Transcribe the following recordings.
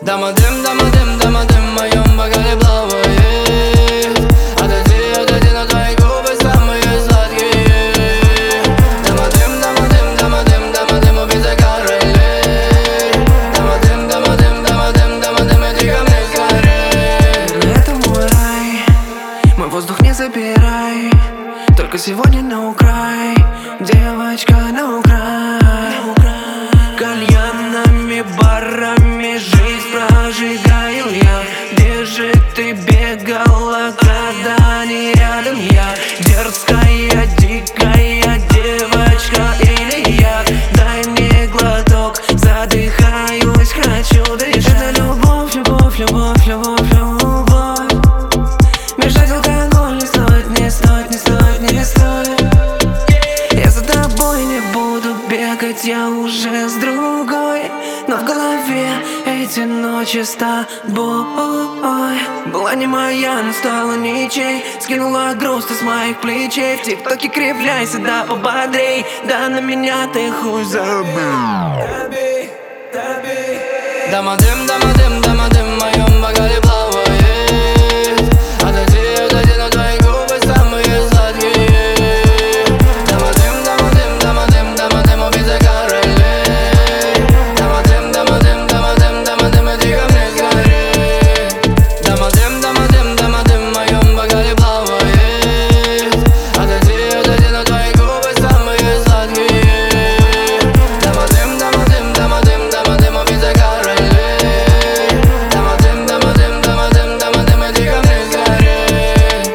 Дама-дым, в моем бокале плавает. Отойди, на твои губы самые сладкие. Дама-дым, убийца королей. Дама-дым, иди ко мне скорей. Это мой рай, мой воздух не забирай. Только сегодня на украй, девочка, на украй. Кальянами, барами жизнь прожигаю я. Где же ты бегала, когда не рядом я? Дерзкая, дикая девочка или я? Дай мне глоток, задыхаюсь, хочу дышать. Это любовь, любовь, любовь, любовь, любовь. Мешать алкоголь не стоит, не стоит, не стоит, не стоит. Я за тобой не буду бегать, я уже с другой. Но в голове эти ночи с тобой. Была не моя, но стала ничей. Скинула груз с моих плечей. В тиктоке кривляйся, да пободрей. Да на меня ты хуй забыл. Дама-дым, в моем бокале плавает. Отойди, на твои губы самые сладкие. Дама-дым, убийца королей. Дама-дым, иди ко мне скорей. Дама-дым, в моем бокале плавает. Отойди, на твои губы самые сладкие. Дама-дым, убийца королей. Дама-дым, иди ко мне скорей.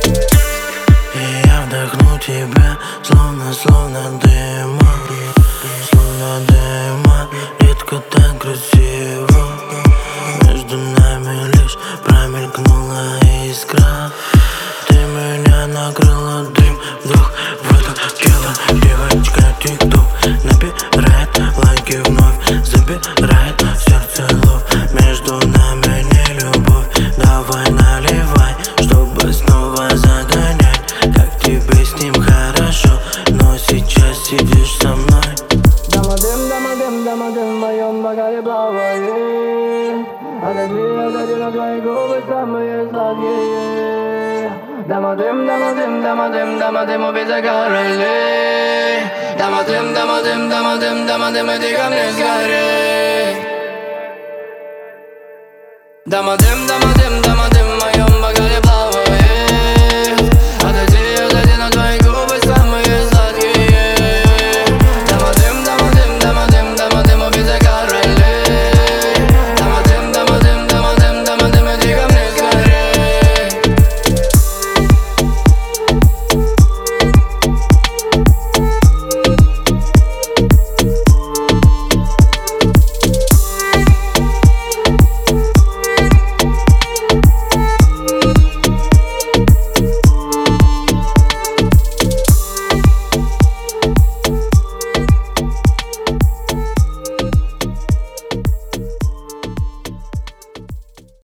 И я вдохну тебя, словно дыма. Словно дыма, редко так красиво. Между нами лишь промелькнула искра. Ты меня накрыла, дым вдруг в это тело. Девочка тик-ток набирает лайки вновь. Забирает сердце лов. Между нами не любовь. Давай наливай, чтобы снова загонять. Как тебе с ним хорошо, но сейчас сидишь со мной. Дама-дым, в моем бокале плавает. Отойди, на твои губы самые сладкие. Дама-дым, убийца королей. Дама-дым, иди ко мне скорей. Дама-дым,